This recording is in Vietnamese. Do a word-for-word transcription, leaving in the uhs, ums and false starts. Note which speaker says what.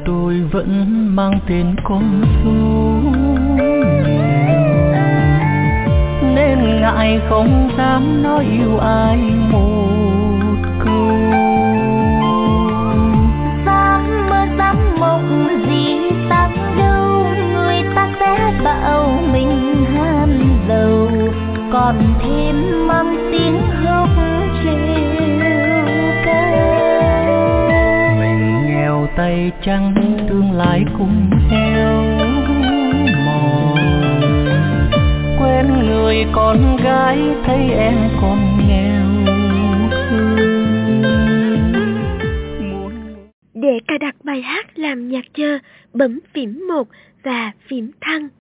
Speaker 1: đôi vẫn mang tên con số nên ngại không dám nói yêu ai một câu.
Speaker 2: Dám mơ dám mộng gì sao đâu, người ta sẽ bảo mình ham giàu, còn thêm mang tiếng khóc trêu ca.
Speaker 1: Mình nghèo tay trắng tương lai cũng theo mòn, quen người con gái thấy em còn nghèo hơn.
Speaker 3: Để cài đặt bài hát làm nhạc chờ, bấm phím một và phím thăng.